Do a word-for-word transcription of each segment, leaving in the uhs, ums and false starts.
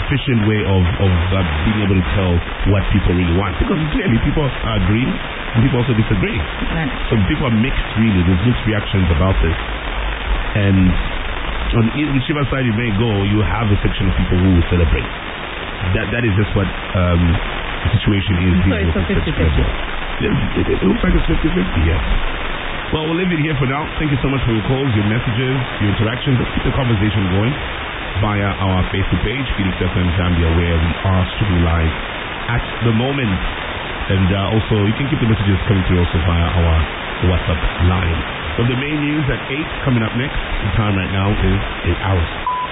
efficient way of, of uh, being able to tell what people really want. Because clearly people agree and people also disagree. Right. So people are mixed, really. There's mixed reactions about this. And on whichever side you may go, you have a section of people who will celebrate. That That is just what um, the situation is. So it's a fifty-fifty. It, it, it looks like it's fifty-fifty, yes. Well, we'll leave it here for now. Thank you so much for your calls, your messages, your interactions. Let's keep the conversation going via our Facebook page, Phoenix F M Zambia, where we are streaming live at the moment. And uh, also, you can keep the messages coming through also via our WhatsApp line. Well, the main news at eight coming up next. The time right now is eight hours.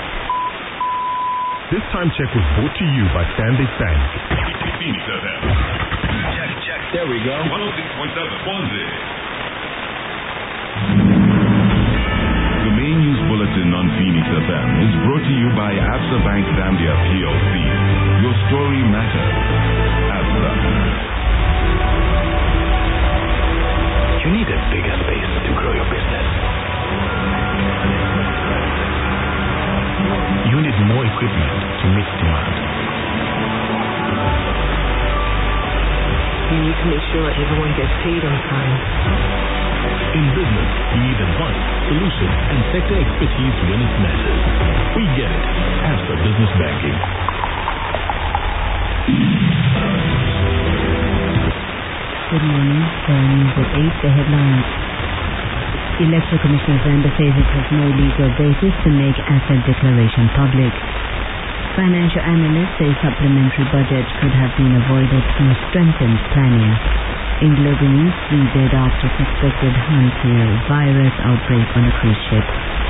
This time check was brought to you by Stanbic Bank. Phoenix F M. Check, check. There we go. one oh six point seven Swansea. The main news bulletin on Phoenix F M is brought to you by Absa Bank Zambia P L C. Your story matters. Absa. You need a bigger space to grow your business. You need more equipment to meet demand. You need to make sure everyone gets paid on time. In business, you need advice, solutions, and sector expertise when it matters. We get it. Absa Business Banking. Good morning. The news at eight, the headlines. The Electoral Commission of Zambia says it has no legal basis to make asset declaration public. Financial analysts say supplementary budget could have been avoided through strengthened planning. In global news, three dead after suspected Hansi virus outbreak on a cruise ship.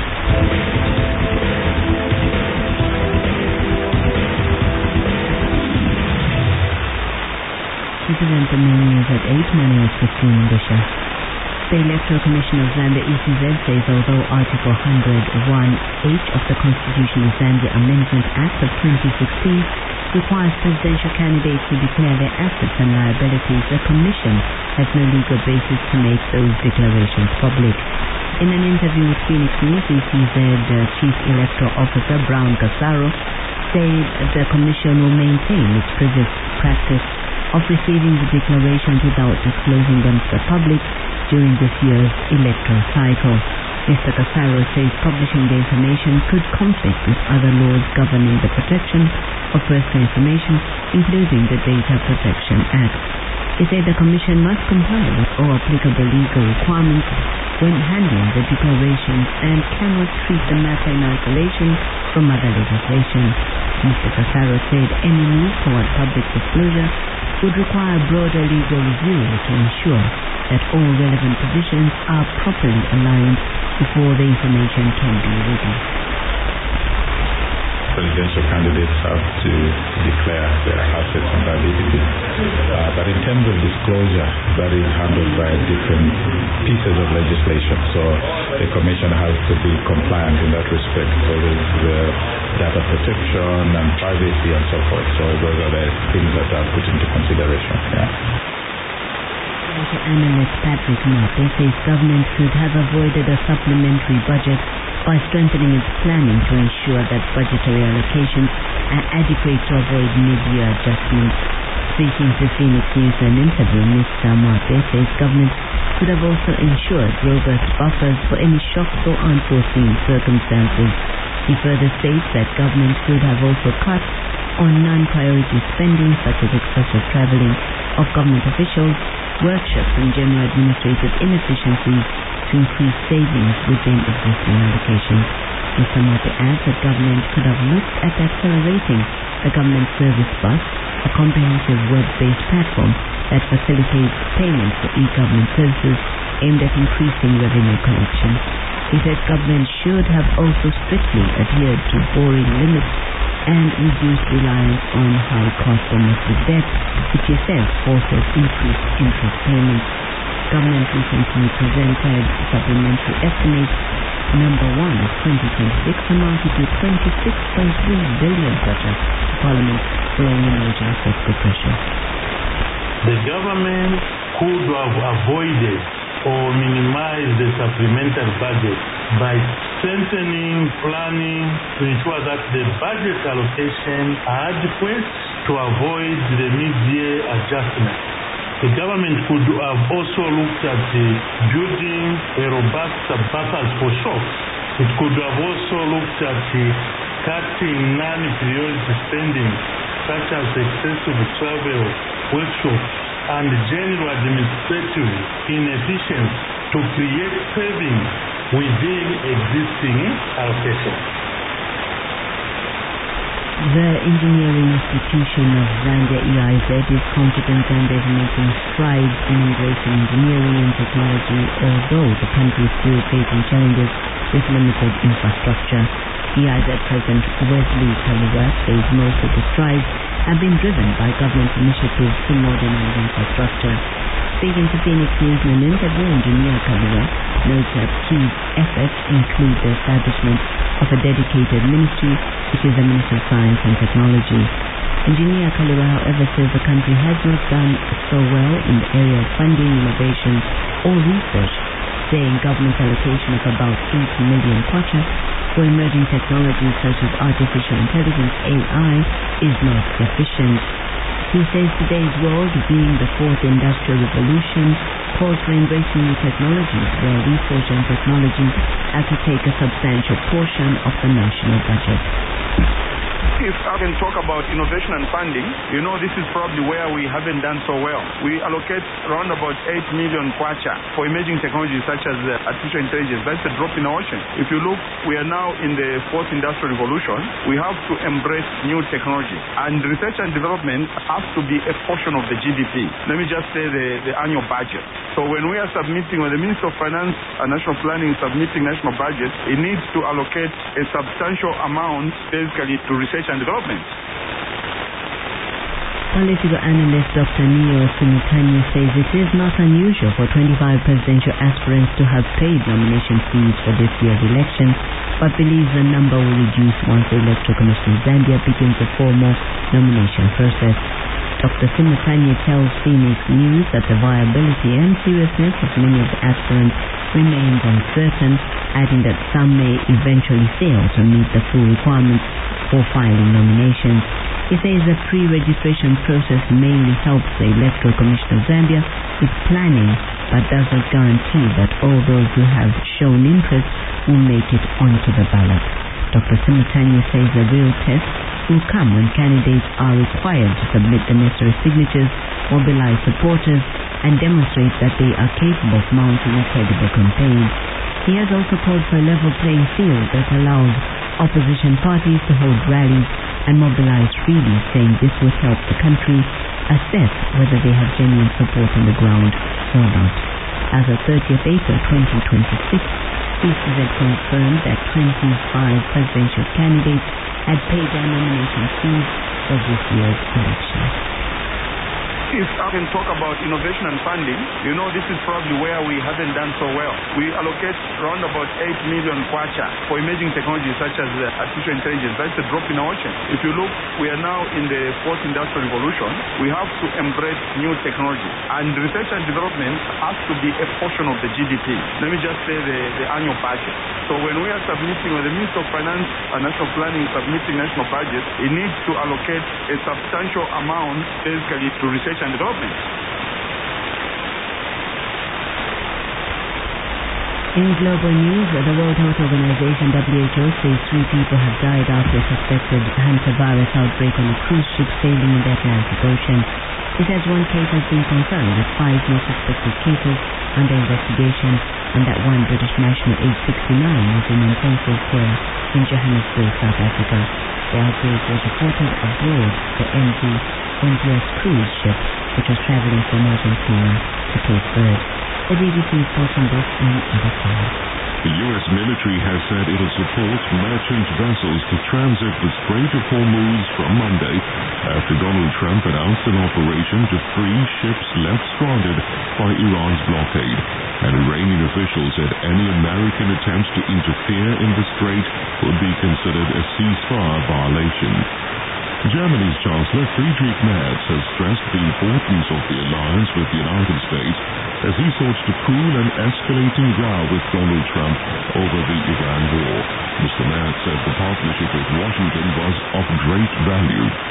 This is the main news at eight. My name is Christine Bishop. The Electoral Commission of Zambia, E C Z, says although Article one hundred one H of the Constitution of Zambia Amendment Act of twenty sixteen requires presidential candidates to declare their assets and liabilities, the Commission has no legal basis to make those declarations public. In an interview with Phoenix News, E C Z uh, Chief Electoral Officer Brown Kasaro said the Commission will maintain its previous practice of receiving the declarations without disclosing them to the public during this year's electoral cycle. Mister Kasaro says publishing the information could conflict with other laws governing the protection of personal information, including the Data Protection Act. He said the Commission must comply with all applicable legal requirements when handling the declarations and cannot treat the matter in isolation from other legislation. Mister Kasaro said any move toward public disclosure would require broader legal review to ensure that all relevant provisions are properly aligned before the information can be released. Presidential candidates have to declare their assets and liabilities. Uh, but in terms of disclosure, that is handled by different pieces of legislation. So the Commission has to be compliant in that respect. So there's the data protection and privacy and so forth. So those are the things that are put into consideration. Yeah. Financial analyst Patrick Mape says government could have avoided a supplementary budget by strengthening its planning to ensure that budgetary allocations are adequate to avoid mid-year adjustments. Speaking to Phoenix News in an interview, Mister Mape says government could have also ensured robust buffers for any shocks or unforeseen circumstances. He further states that government could have also cut on non-priority spending such as excessive travelling of government officials, workshops and general administrative inefficiencies to increase savings within existing allocations. Mister Mape adds that government could have looked at accelerating the government service bus, a comprehensive web-based platform that facilitates payments for e-government services aimed at increasing revenue collection. He said government should have also strictly adhered to borrowing limits and reduced reliance on high-cost domestic debt, which he says forces increased interest payments. Government recently presented supplementary estimates number one of twenty twenty-six amounted to twenty-six point three billion kwacha to Parliament following a major fiscal pressure. The government could have avoided or minimized the supplementary budget by strengthening planning to ensure that the budget allocation are adequate to avoid the mid-year adjustment. The government could have also looked at uh, building a robust buffers for shocks. It could have also looked at uh, cutting non-priority spending, such as excessive travel, workshops, and general administrative inefficiency to create savings within existing allocations. The Engineering Institution of Zambia, E I Z, is confident Zambia is making strides in embracing engineering and technology, although the country is still facing challenges with limited infrastructure. E I Z President Wesley Kaliwa says most of the strides have been driven by government initiatives to modernize infrastructure. Speaking to Phoenix News in an interview, Engineer Kaliwa notes that key efforts include the establishment of a dedicated ministry, which is the Ministry of Science and Technology. Engineer Kaliwa, however, says the country has not done so well in the area of funding, innovation, or research, saying government allocation of about eight million kwacha for emerging technologies such as artificial intelligence, A I, is not sufficient. He says today's world, being the fourth industrial revolution, calls for embracing new technologies where research and technology have to take a substantial portion of the national budget. If I can talk about innovation and funding, you know, this is probably where we haven't done so well. We allocate around about eight million kwacha for emerging technologies such as uh, artificial intelligence. That's a drop in the ocean. If you look, we are now in the fourth industrial revolution. We have to embrace new technology. And research and development has to be a portion of the G D P. Let me just say the, the annual budget. So when we are submitting, when the Minister of Finance and National Planning is submitting national budget, it needs to allocate a substantial amount basically to research and development. Political analyst Doctor Neo Simutanyi says it is not unusual for twenty-five presidential aspirants to have paid nomination fees for this year's election, but believes the number will reduce once the Electoral Commission of Zambia begins the formal nomination process. Doctor Simutanyi tells Phoenix News that the viability and seriousness of many of the aspirants remains uncertain, adding that some may eventually fail to meet the full requirements for filing nominations. He says the pre-registration process mainly helps the Electoral Commission of Zambia with planning, but does not guarantee that all those who have shown interest will make it onto the ballot. Doctor Simutanyi says the real test will come when candidates are required to submit the necessary signatures, mobilize supporters, and demonstrate that they are capable of mounting a credible campaign. He has also called for a level playing field that allows opposition parties to hold rallies and mobilize freely, saying this would help the country assess whether they have genuine support on the ground or not. As of thirtieth April twenty twenty-six, C C Z confirmed that twenty-five presidential candidates had paid their nomination fees for this year's election. If I can talk about innovation and funding, you know, this is probably where we haven't done so well. We allocate around about eight million kwacha for emerging technologies such as uh, artificial intelligence. That's a drop in the ocean. If you look, we are now in the fourth industrial revolution. We have to embrace new technology. And research and development has to be a portion of the G D P. Let me just say the, the annual budget. So when we are submitting, when the Minister of Finance and National Planning is submitting national budget, it needs to allocate a substantial amount basically to research and development. In global news, the World Health Organization W H O says three people have died after a suspected hantavirus outbreak on a cruise ship sailing in the Atlantic Ocean. It says one case has been confirmed with five more suspected cases under investigation, and that one British national aged sixty-nine was in intensive care in Johannesburg, South Africa. The outbreak was reported aboard the M V N T S cruise ship, which was traveling from Argentina to Cape Verde. The B B C reports on this and other stories. The U S military has said it'll support merchant vessels to transit the Strait of Hormuz from Monday after Donald Trump announced an operation to free ships left stranded by Iran's blockade. And Iranian officials said any American attempts to interfere in the strait would be considered a ceasefire violation. Germany's Chancellor Friedrich Merz has stressed the importance of the alliance with the United States as he sought to cool an escalating row with Donald Trump over the Iran war. Mister Merz said the partnership with Washington was of great value.